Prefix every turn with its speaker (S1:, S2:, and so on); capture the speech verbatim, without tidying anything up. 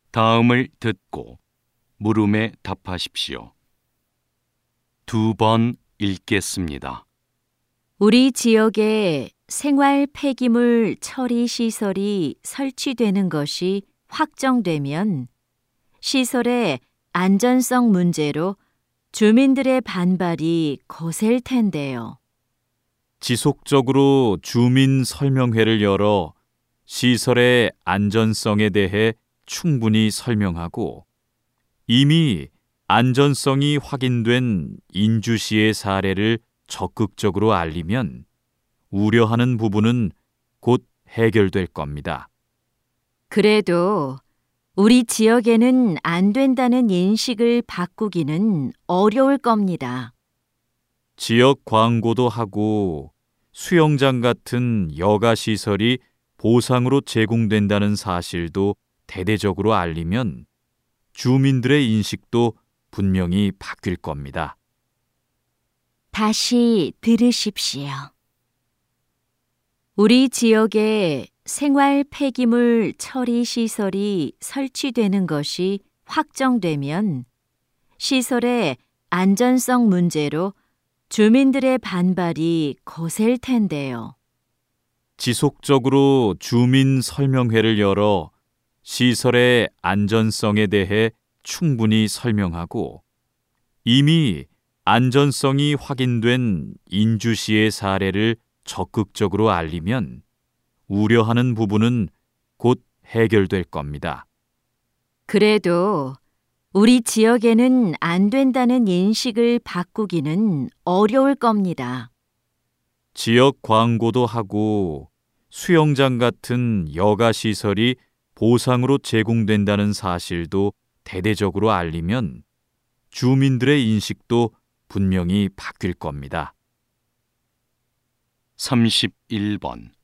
S1: 다음을 듣고 물음에 답하십시오. 두 번 읽겠습니다.
S2: 우리 지역에 생활 폐기물 처리 시설이 설치되는 것이 확정되면 시설의 안전성 문제로 주민들의 반발이 거셀 텐데요.
S3: 지속적으로 주민 설명회를 열어 시설의 안전성에 대해 충분히 설명하고 이미 안전성이 확인된 인주시의 사례를 적극적으로 알리면 우려하는 부분은 곧 해결될 겁니다.
S2: 그래도 우리 지역에는 안 된다는 인식을 바꾸기는 어려울 겁니다.
S3: 지역 광고도 하고 수영장 같은 여가 시설이 보상으로 제공된다는 사실도 대대적으로 알리면 주민들의 인식도 분명히 바뀔 겁니다.
S2: 다시 들으십시오. 우리 지역에 생활 폐기물 처리 시설이 설치되는 것이 확정되면 시설의 안전성 문제로 주민들의 반발이 거셀 텐데요.
S3: 지속적으로 주민 설명회를 열어 시설의 안전성에 대해 충분히 설명하고 이미 안전성이 확인된 인주시의 사례를 적극적으로 알리면 우려하는 부분은 곧 해결될 겁니다.
S2: 그래도 우리 지역에는 안 된다는 인식을 바꾸기는 어려울 겁니다.
S3: 지역 광고도 하고 수영장 같은 여가 시설이 보상으로 제공된다는 사실도 대대적으로 알리면 주민들의 인식도 분명히 바뀔 겁니다.
S1: 삼십일 번